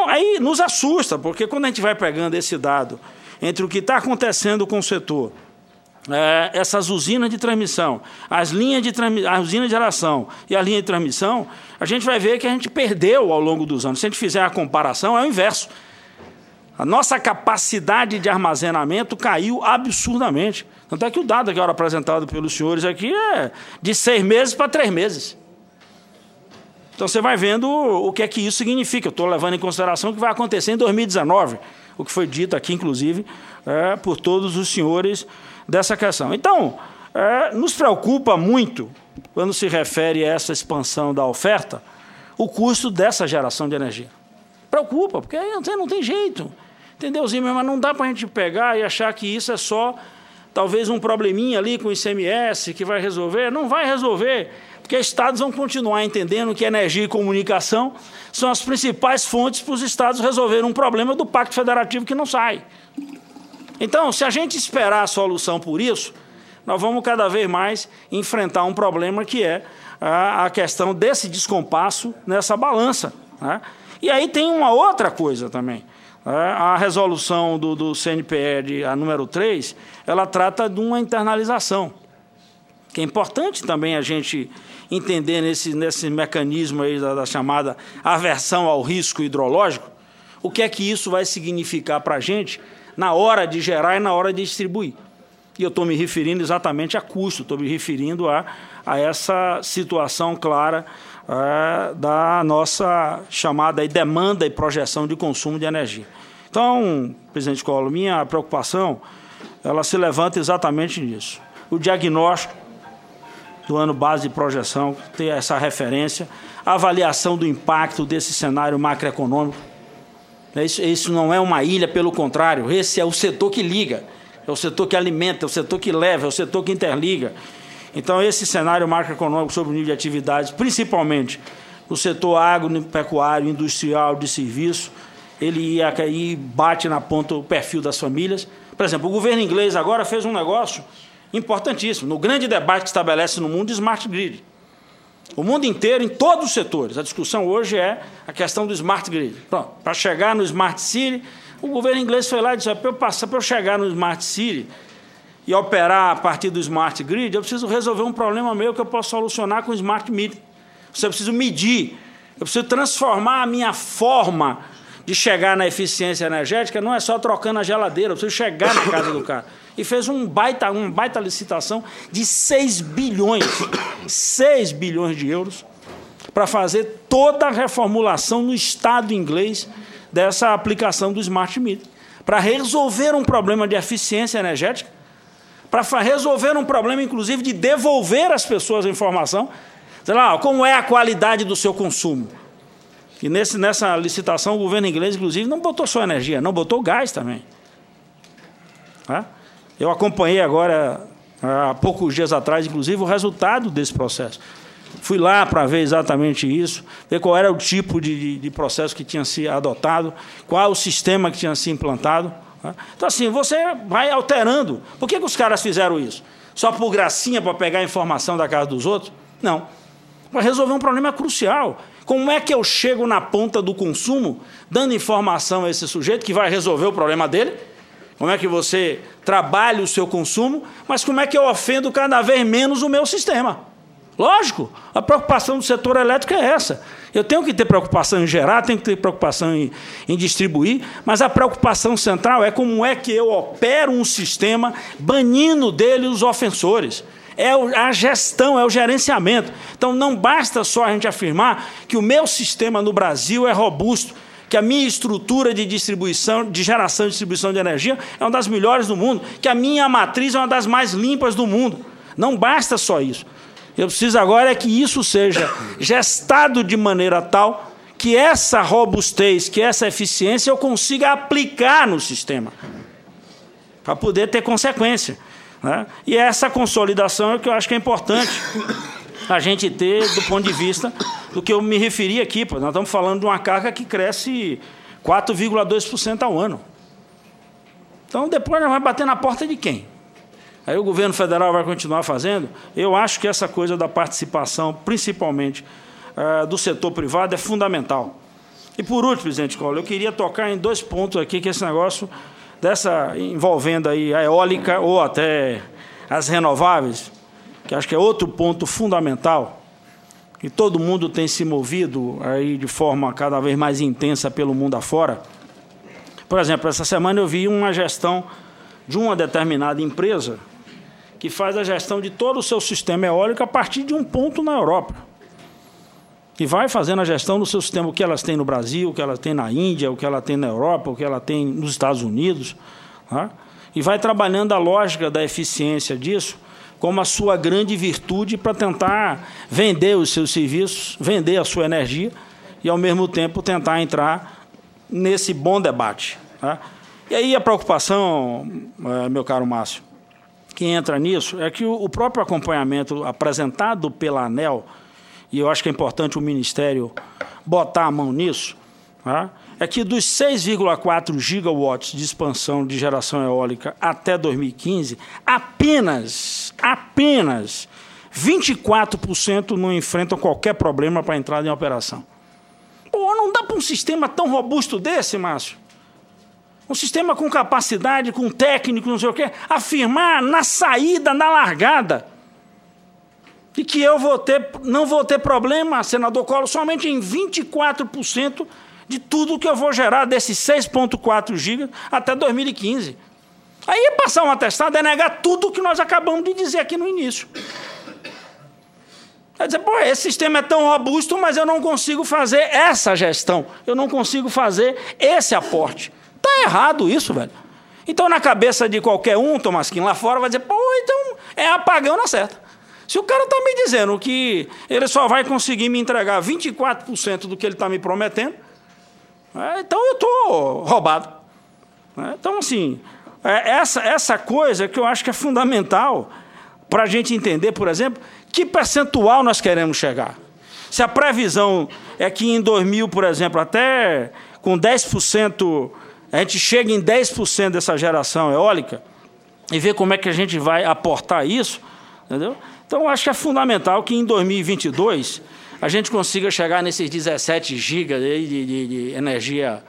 Então, aí nos assusta, porque quando a gente vai pegando esse dado entre o que está acontecendo com o setor, essas usinas de transmissão, a usina de geração e a linha de transmissão, a gente vai ver que a gente perdeu ao longo dos anos. Se a gente fizer a comparação, é o inverso. A nossa capacidade de armazenamento caiu absurdamente. Tanto é que o dado agora apresentado pelos senhores aqui é de 6 meses para 3 meses. Então, você vai vendo o que é que isso significa. Eu estou levando em consideração o que vai acontecer em 2019, o que foi dito aqui, inclusive, por todos os senhores dessa questão. Então, nos preocupa muito, quando se refere a essa expansão da oferta, o custo dessa geração de energia. Preocupa, porque aí não tem jeito. Entendeu, Zimmer? Mas não dá para a gente pegar e achar que isso é só, talvez, um probleminha ali com o ICMS que vai resolver. Não vai resolver, porque estados vão continuar entendendo que energia e comunicação são as principais fontes para os estados resolverem um problema do Pacto Federativo que não sai. Então, se a gente esperar a solução por isso, nós vamos cada vez mais enfrentar um problema que é a questão desse descompasso nessa balança, né? E aí tem uma outra coisa também. A resolução do CNPE, a número 3, ela trata de uma internalização, que é importante também a gente entender nesse mecanismo aí da chamada aversão ao risco hidrológico, o que é que isso vai significar para a gente na hora de gerar e na hora de distribuir. E eu estou me referindo exatamente a custo, estou me referindo a essa situação clara da nossa chamada demanda e projeção de consumo de energia. Então, presidente Collor, minha preocupação, ela se levanta exatamente nisso. O diagnóstico do ano base de projeção, ter essa referência, a avaliação do impacto desse cenário macroeconômico. Isso não é uma ilha, pelo contrário, esse é o setor que liga, é o setor que alimenta, é o setor que leva, é o setor que interliga. Então, esse cenário macroeconômico sobre o nível de atividades, principalmente no setor agropecuário, industrial, de serviço, ele aí bate na ponta o perfil das famílias. Por exemplo, o governo inglês agora fez um negócio importantíssimo, no grande debate que estabelece no mundo de Smart Grid. O mundo inteiro, em todos os setores, a discussão hoje é a questão do Smart Grid. Para chegar no Smart City, o governo inglês foi lá e disse, para eu chegar no Smart City e operar a partir do Smart Grid, eu preciso resolver um problema meu que eu posso solucionar com o Smart Meter. Eu preciso medir, eu preciso transformar a minha forma de chegar na eficiência energética, não é só trocando a geladeira, eu preciso chegar na casa do cara. E fez uma baita licitação de 6 bilhões de euros para fazer toda a reformulação no Estado inglês dessa aplicação do Smart Meter, para resolver um problema de eficiência energética, para resolver um problema, inclusive, de devolver às pessoas a informação, sei lá, como é a qualidade do seu consumo. E nessa licitação, o governo inglês, inclusive, não botou só energia, não botou gás também. Eu acompanhei agora, há poucos dias atrás, inclusive, o resultado desse processo. Fui lá para ver exatamente isso, ver qual era o tipo de processo que tinha sido adotado, qual o sistema que tinha sido implantado. Então, assim, você vai alterando. Por que os caras fizeram isso? Só por gracinha, para pegar a informação da casa dos outros? Não. Para resolver um problema crucial. Como é que eu chego na ponta do consumo, dando informação a esse sujeito que vai resolver o problema dele? Como é que você trabalha o seu consumo, mas como é que eu ofendo cada vez menos o meu sistema? Lógico, a preocupação do setor elétrico é essa. Eu tenho que ter preocupação em gerar, tenho que ter preocupação em distribuir, mas a preocupação central é como é que eu opero um sistema banindo dele os ofensores. É a gestão, é o gerenciamento. Então, não basta só a gente afirmar que o meu sistema no Brasil é robusto, que a minha estrutura de distribuição, de geração e distribuição de energia é uma das melhores do mundo, que a minha matriz é uma das mais limpas do mundo. Não basta só isso. Eu preciso agora é que isso seja gestado de maneira tal que essa robustez, que essa eficiência eu consiga aplicar no sistema, para poder ter consequência. Né? E essa consolidação é o que eu acho que é importante a gente ter do ponto de vista do que eu me referi aqui. Nós estamos falando de uma carga que cresce 4,2% ao ano. Então, depois nós vamos bater na porta de quem? Aí o governo federal vai continuar fazendo? Eu acho que essa coisa da participação, principalmente do setor privado, é fundamental. E, por último, presidente Collor, eu queria tocar em 2 pontos aqui, que esse negócio envolvendo aí a eólica ou até as renováveis, que acho que é outro ponto fundamental, e todo mundo tem se movido aí de forma cada vez mais intensa pelo mundo afora. Por exemplo, essa semana eu vi uma gestão de uma determinada empresa que faz a gestão de todo o seu sistema eólico a partir de um ponto na Europa. Que vai fazendo a gestão do seu sistema, o que elas têm no Brasil, o que elas têm na Índia, o que ela tem na Europa, o que ela tem nos Estados Unidos. Tá? E vai trabalhando a lógica da eficiência disso como a sua grande virtude para tentar vender os seus serviços, vender a sua energia e, ao mesmo tempo, tentar entrar nesse bom debate. Tá? E aí a preocupação, meu caro Márcio, que entra nisso é que o próprio acompanhamento apresentado pela ANEEL, e eu acho que é importante o Ministério botar a mão nisso, tá? É que dos 6,4 gigawatts de expansão de geração eólica até 2015, apenas 24% não enfrentam qualquer problema para entrar em operação. Pô, não dá para um sistema tão robusto desse, Márcio? Um sistema com capacidade, com técnico, não sei o quê, afirmar na saída, na largada, de que eu não vou ter problema, senador Collor, somente em 24% de tudo que eu vou gerar desses 6,4 gigas até 2015. Aí é passar um atestado, é negar tudo que nós acabamos de dizer aqui no início. É dizer, pô, esse sistema é tão robusto, mas eu não consigo fazer essa gestão, eu não consigo fazer esse aporte. Está errado isso, velho. Então, na cabeça de qualquer um, Tomasquinho, lá fora, vai dizer, pô, então é apagão na certa. Se o cara está me dizendo que ele só vai conseguir me entregar 24% do que ele está me prometendo, então eu estou roubado. Então, assim, essa coisa que eu acho que é fundamental para a gente entender, por exemplo, que percentual nós queremos chegar. Se a previsão é que em 2000, por exemplo, até com 10%, a gente chega em 10% dessa geração eólica e ver como é que a gente vai aportar isso, entendeu? Então, eu acho que é fundamental que em 2022 a gente consiga chegar nesses 17 gigas de energia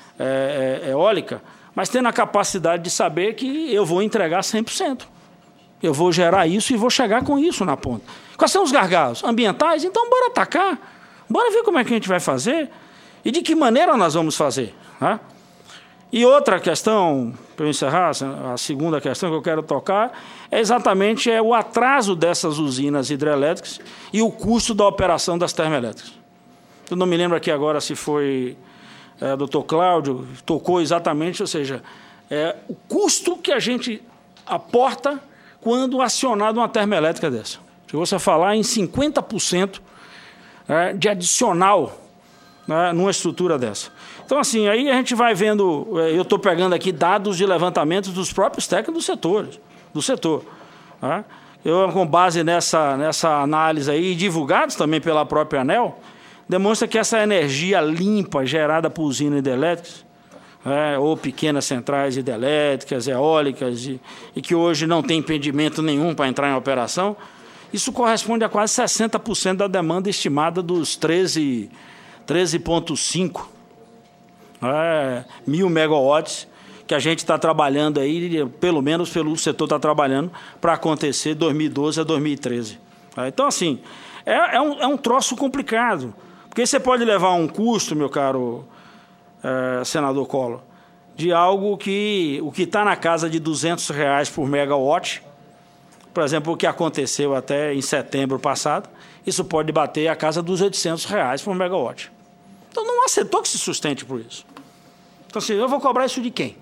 eólica, mas tendo a capacidade de saber que eu vou entregar 100%. Eu vou gerar isso e vou chegar com isso na ponta. Quais são os gargalos? Ambientais? Então, bora atacar. Bora ver como é que a gente vai fazer e de que maneira nós vamos fazer. Tá? E outra questão, para eu encerrar, a segunda questão que eu quero tocar, é exatamente o atraso dessas usinas hidrelétricas e o custo da operação das termoelétricas. Eu não me lembro aqui agora se foi o doutor Cláudio, tocou exatamente, ou seja, o custo que a gente aporta quando acionado uma termoelétrica dessa. Se você falar em 50% de adicional numa estrutura dessa. Então, assim, aí a gente vai vendo, eu estou pegando aqui dados de levantamentos dos próprios técnicos do setor. Tá? Eu, com base nessa análise aí, divulgados também pela própria ANEEL, demonstra que essa energia limpa gerada por usinas hidrelétricas, ou pequenas centrais hidrelétricas, eólicas, e que hoje não tem impedimento nenhum para entrar em operação, isso corresponde a quase 60% da demanda estimada dos 13,5 mil megawatts que a gente está trabalhando aí, pelo menos pelo setor está trabalhando, para acontecer de 2012 a 2013. Então, assim, é um troço complicado, porque você pode levar um custo, meu caro senador Collor, de algo que o que está na casa de R$200 por megawatt, por exemplo, o que aconteceu até em setembro passado, isso pode bater a casa dos R$800 por megawatt. Então, não há setor que se sustente por isso. Então, assim, eu vou cobrar isso de quem?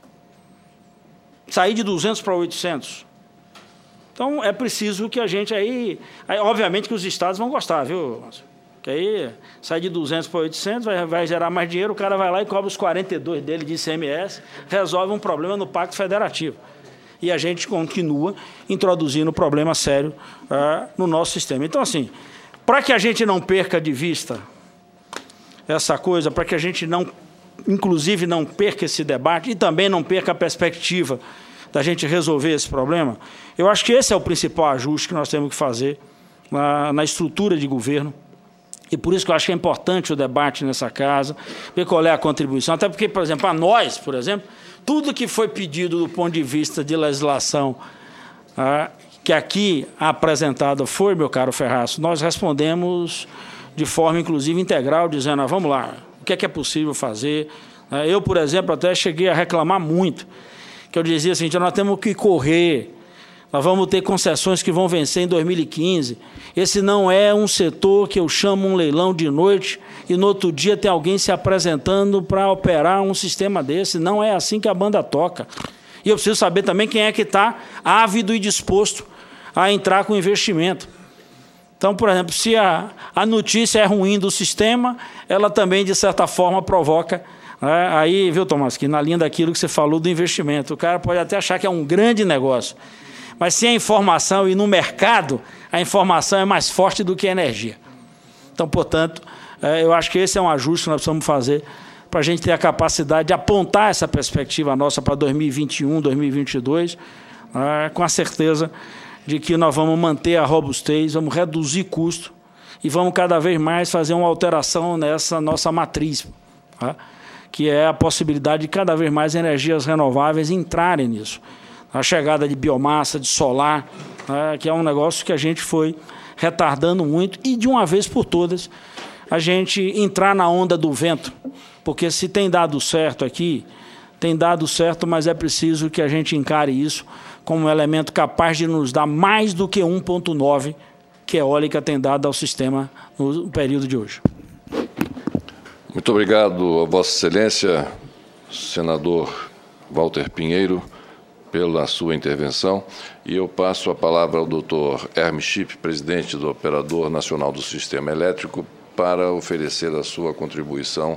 Sair de 200 para 800? Então, é preciso que a gente aí obviamente que os estados vão gostar, viu? Que aí, sai de 200 para 800, vai gerar mais dinheiro, o cara vai lá e cobra os 42 dele de ICMS, resolve um problema no Pacto Federativo. E a gente continua introduzindo problema sério no nosso sistema. Então, assim, para que a gente não perca de vista essa coisa, para que a gente inclusive não perca esse debate e também não perca a perspectiva da gente resolver esse problema, eu acho que esse é o principal ajuste que nós temos que fazer na estrutura de governo E por isso que eu acho que é importante o debate nessa casa, ver qual é a contribuição. Até porque, por exemplo, a nós, por exemplo, tudo que foi pedido do ponto de vista de legislação que aqui apresentado foi, meu caro Ferraz, nós respondemos de forma, inclusive, integral, dizendo, vamos lá, o que é possível fazer. Eu, por exemplo, até cheguei a reclamar muito, que eu dizia assim, nós temos que correr, nós vamos ter concessões que vão vencer em 2015. Esse não é um setor que eu chamo um leilão de noite e no outro dia tem alguém se apresentando para operar um sistema desse. Não é assim que a banda toca. E eu preciso saber também quem é que está ávido e disposto a entrar com investimento. Então, por exemplo, se a notícia é ruim do sistema, ela também, de certa forma, provoca... Aí, viu, Tomás, que na linha daquilo que você falou do investimento, o cara pode até achar que é um grande negócio, mas se a informação e no mercado, a informação é mais forte do que a energia. Então, portanto, eu acho que esse é um ajuste que nós precisamos fazer para a gente ter a capacidade de apontar essa perspectiva nossa para 2021, 2022, com a certeza de que nós vamos manter a robustez, vamos reduzir custo e vamos cada vez mais fazer uma alteração nessa nossa matriz, que é a possibilidade de cada vez mais energias renováveis entrarem nisso. A chegada de biomassa, de solar, que é um negócio que a gente foi retardando muito, e de uma vez por todas a gente entrar na onda do vento, porque se tem dado certo aqui, tem dado certo, mas é preciso que a gente encare isso como um elemento capaz de nos dar mais do que 1,9 que a eólica tem dado ao sistema no período de hoje. Muito obrigado a Vossa Excelência, senador Walter Pinheiro, pela sua intervenção. E eu passo a palavra ao Dr. Hermes Chip, presidente do Operador Nacional do Sistema Elétrico, para oferecer a sua contribuição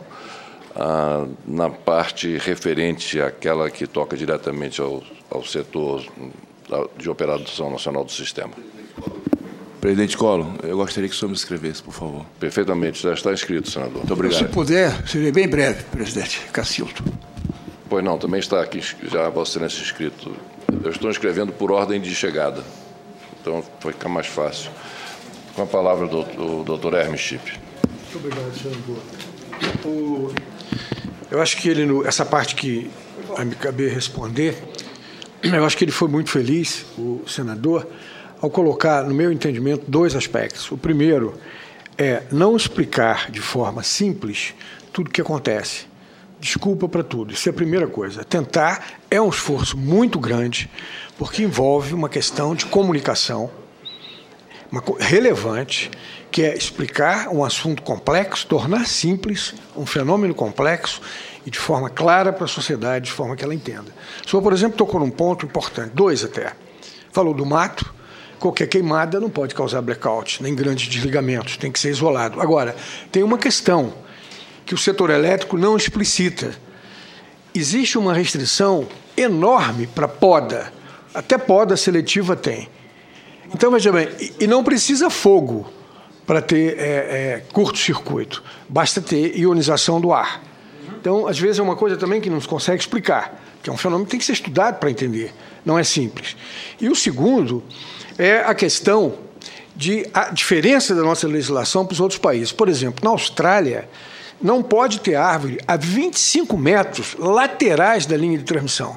na parte referente àquela que toca diretamente ao setor de operação nacional do sistema. Presidente Collor, eu gostaria que o senhor me escrevesse, por favor. Perfeitamente, já está inscrito, senador. Muito obrigado. Se puder, serei bem breve, presidente Cacilto. Pois não, também está aqui já Vossa Excelência inscrito. Eu estou escrevendo por ordem de chegada, então vai ficar mais fácil. Com a palavra o doutor Hermes Chip. Muito obrigado, senador. Eu acho que essa parte que vai me caber responder, eu acho que ele foi muito feliz, o senador, ao colocar, no meu entendimento, dois aspectos. O primeiro é não explicar de forma simples tudo o que acontece. Desculpa para tudo. Isso é a primeira coisa. Tentar é um esforço muito grande, porque envolve uma questão de comunicação relevante, que é explicar um assunto complexo, tornar simples um fenômeno complexo e de forma clara para a sociedade, de forma que ela entenda. O senhor, por exemplo, tocou num ponto importante, dois até. Falou do mato. Qualquer queimada não pode causar blackout, nem grandes desligamentos, tem que ser isolado. Agora, tem uma questão que o setor elétrico não explicita. Existe uma restrição enorme para poda, até poda seletiva tem. Então, veja bem, e não precisa fogo para ter curto-circuito, basta ter ionização do ar. Então, às vezes é uma coisa também que não se consegue explicar, que é um fenômeno que tem que ser estudado para entender, não é simples. E o segundo é a questão de a diferença da nossa legislação para os outros países. Por exemplo, na Austrália, não pode ter árvore a 25 metros laterais da linha de transmissão.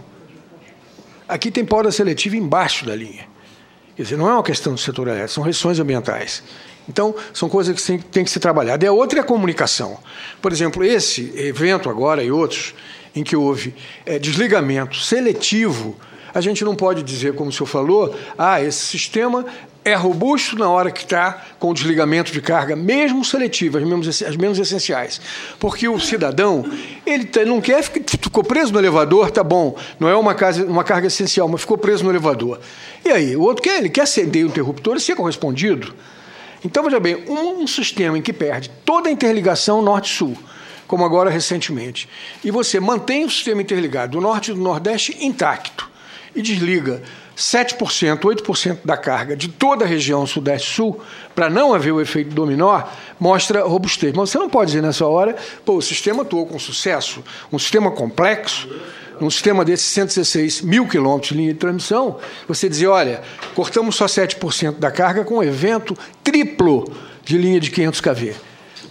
Aqui tem poda seletiva embaixo da linha. Quer dizer, não é uma questão do setor elétrico, são restrições ambientais. Então, são coisas que têm que ser trabalhadas. E a outra é a comunicação. Por exemplo, esse evento agora e outros, em que houve desligamento seletivo, a gente não pode dizer, como o senhor falou, esse sistema é robusto na hora que está com o desligamento de carga, mesmo seletivo, as menos essenciais. Porque o cidadão, ele não quer, ficou preso no elevador, tá bom, não é uma carga essencial, mas ficou preso no elevador. E aí, o outro ele quer acender o interruptor e ser correspondido. Então, veja bem, um sistema em que perde toda a interligação norte-sul, como agora recentemente, e você mantém o sistema interligado do norte e do nordeste intacto, e desliga 7%, 8% da carga de toda a região sudeste-sul, para não haver o efeito dominó, mostra robustez. Mas você não pode dizer nessa hora, o sistema atuou com sucesso, um sistema complexo, um sistema desses 116 mil quilômetros de linha de transmissão, você dizer, olha, cortamos só 7% da carga com um evento triplo de linha de 500 kV.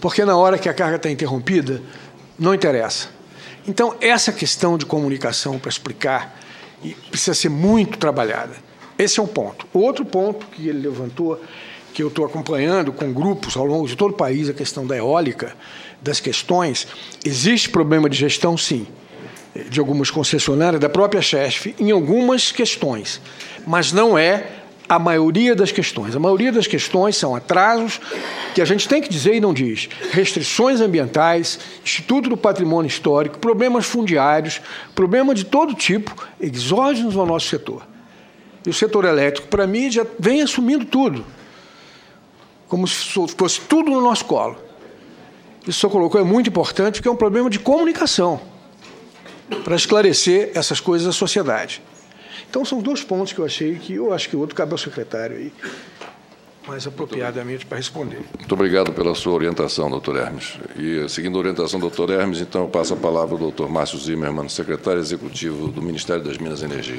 porque na hora que a carga está interrompida, não interessa. Então, essa questão de comunicação para explicar precisa ser muito trabalhada. Esse é um ponto. O outro ponto que ele levantou, que eu estou acompanhando com grupos ao longo de todo o país, a questão da eólica, das questões, existe problema de gestão, sim, de algumas concessionárias, da própria Chesf, em algumas questões, mas não é a maioria das questões. A maioria das questões são atrasos que a gente tem que dizer e não diz. Restrições ambientais, Instituto do Patrimônio Histórico, problemas fundiários, problema de todo tipo, exógenos ao nosso setor. E o setor elétrico, para mim, já vem assumindo tudo, como se fosse tudo no nosso colo. Isso que o senhor colocou é muito importante, porque é um problema de comunicação, para esclarecer essas coisas à sociedade. Então, são dois pontos que eu acho que o outro cabe ao secretário aí, mais apropriadamente para responder. Muito obrigado pela sua orientação, doutor Hermes. E, seguindo a orientação do doutor Hermes, então, eu passo a palavra ao doutor Márcio Zimmermann, secretário executivo do Ministério das Minas e Energia.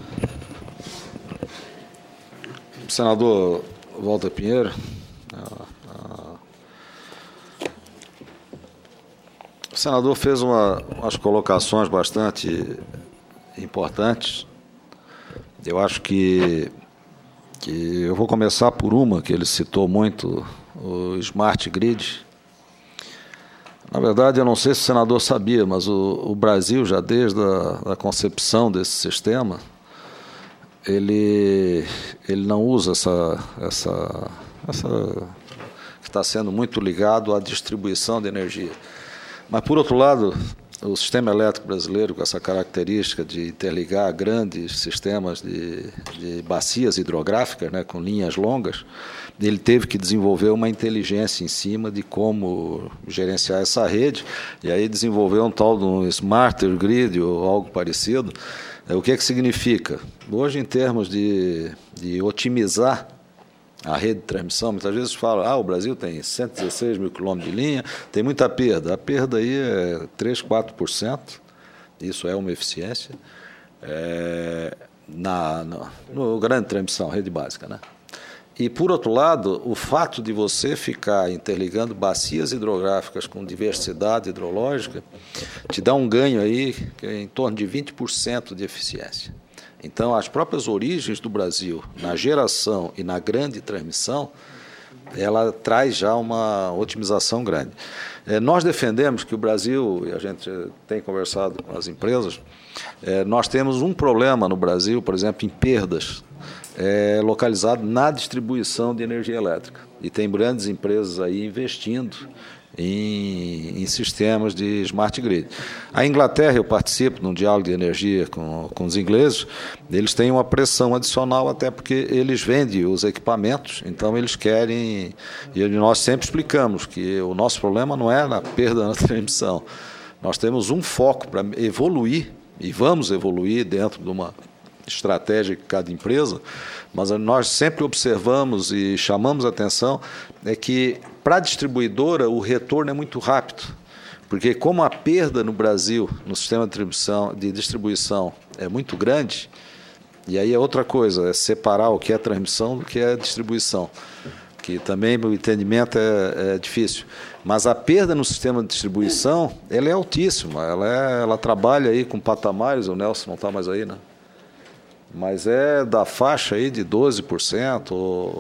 Senador Walter Pinheiro, o senador fez umas colocações bastante importantes. Eu acho que eu vou começar por uma que ele citou muito, o Smart Grid. Na verdade, eu não sei se o senador sabia, mas o Brasil, já desde a concepção desse sistema, ele não usa essa que está sendo muito ligado à distribuição de energia. Mas, por outro lado, o sistema elétrico brasileiro, com essa característica de interligar grandes sistemas de bacias hidrográficas, né, com linhas longas, ele teve que desenvolver uma inteligência em cima de como gerenciar essa rede, e aí desenvolveu um tal de um Smarter Grid ou algo parecido. O que significa? Hoje, em termos de otimizar a rede de transmissão, muitas vezes falam, o Brasil tem 116 mil quilômetros de linha, tem muita perda. A perda aí é 3%, 4%, isso é uma eficiência, no grande transmissão, rede básica, né? E, por outro lado, o fato de você ficar interligando bacias hidrográficas com diversidade hidrológica te dá um ganho aí que é em torno de 20% de eficiência. Então, as próprias origens do Brasil, na geração e na grande transmissão, ela traz já uma otimização grande. Nós defendemos que o Brasil, e a gente tem conversado com as empresas, nós temos um problema no Brasil, por exemplo, em perdas, localizado na distribuição de energia elétrica. E tem grandes empresas aí investindo em sistemas de smart grid. A Inglaterra, eu participo num diálogo de energia com os ingleses, eles têm uma pressão adicional, até porque eles vendem os equipamentos, então eles querem, e nós sempre explicamos que o nosso problema não é na perda na transmissão. Nós temos um foco para evoluir, e vamos evoluir dentro de uma estratégia de cada empresa, mas nós sempre observamos e chamamos a atenção que para a distribuidora o retorno é muito rápido, porque como a perda no Brasil, no sistema de distribuição é muito grande, e aí é outra coisa, é separar o que é transmissão do que é distribuição, que também o entendimento é difícil. Mas a perda no sistema de distribuição, ela é altíssima, ela trabalha aí com patamares, o Nelson não está mais aí, né? Mas é da faixa aí de 12%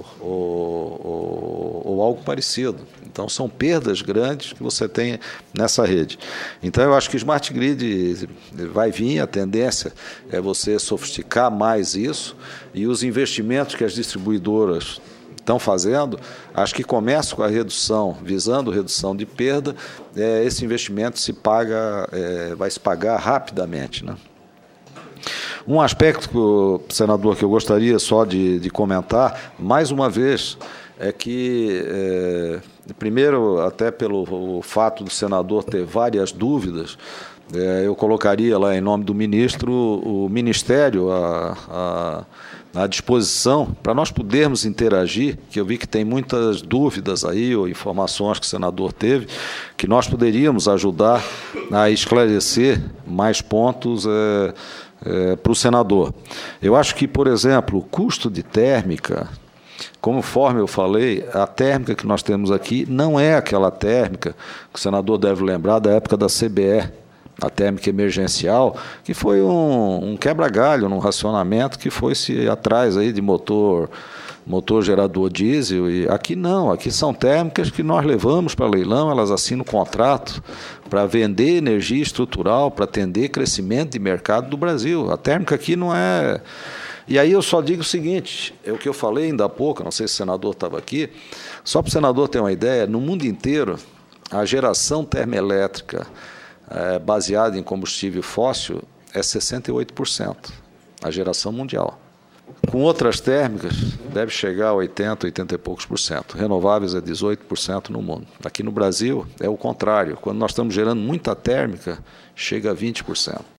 ou algo parecido. Então, são perdas grandes que você tem nessa rede. Então, eu acho que o Smart Grid vai vir, a tendência é você sofisticar mais isso, e os investimentos que as distribuidoras estão fazendo, acho que começa com a redução, visando redução de perda, esse investimento vai se pagar rapidamente, né? Um aspecto, senador, que eu gostaria só de comentar, mais uma vez, é que, primeiro, até pelo fato do senador ter várias dúvidas, eu colocaria lá, em nome do ministro, o Ministério à disposição para nós podermos interagir, que eu vi que tem muitas dúvidas aí, ou informações que o senador teve, que nós poderíamos ajudar a esclarecer mais pontos para o senador. Eu acho que, por exemplo, o custo de térmica, conforme eu falei, a térmica que nós temos aqui não é aquela térmica que o senador deve lembrar da época da CBE, a térmica emergencial, que foi um quebra-galho num racionamento que foi-se atrás aí de motor gerador diesel, e aqui não, aqui são térmicas que nós levamos para leilão, elas assinam contrato para vender energia estrutural, para atender crescimento de mercado do Brasil. A térmica aqui não é... E aí eu só digo o seguinte, é o que eu falei ainda há pouco, não sei se o senador estava aqui, só para o senador ter uma ideia, no mundo inteiro, a geração termoelétrica baseada em combustível fóssil é 68%, a geração mundial. Com outras térmicas, deve chegar a 80, 80 e poucos por cento. Renováveis é 18% no mundo. Aqui no Brasil é o contrário. Quando nós estamos gerando muita térmica, chega a 20%.